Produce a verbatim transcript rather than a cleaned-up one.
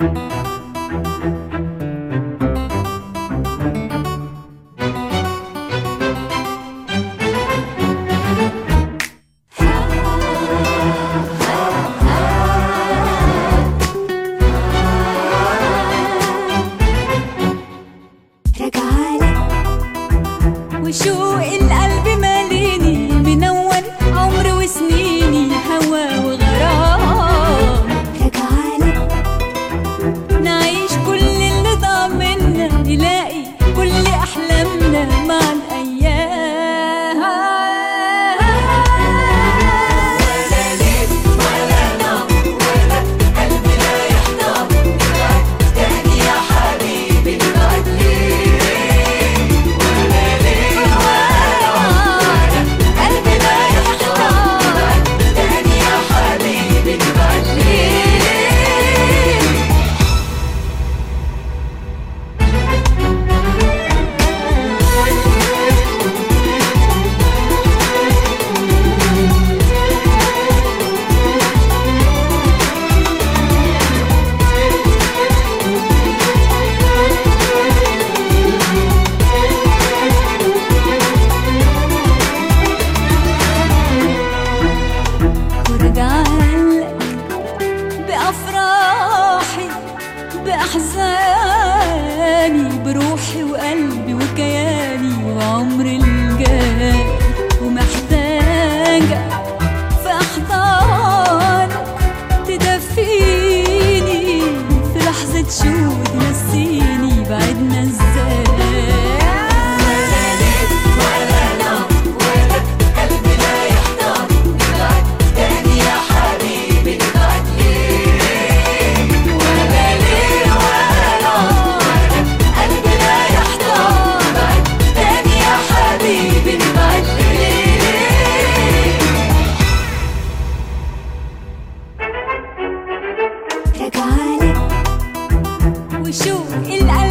وشوق القلب ماليني منون عمري وسنيني هوا وغرام. رجعالك نعيش كل اللي ضاع منا نلاقي كل أحلامنا مع الأيام. ولا ليل ولا نوم ولا قلبي لا يحضر نبعد تاني يا حبيبي نبعد ليه. بأفراحي بأحزاني بروحي وقلبي وكياني وعمري الجاي ومحتاجة في أحضانك تدفيني في لحظة شوق تنسيني بعدنا ازاي. رجعالك وشوق القلب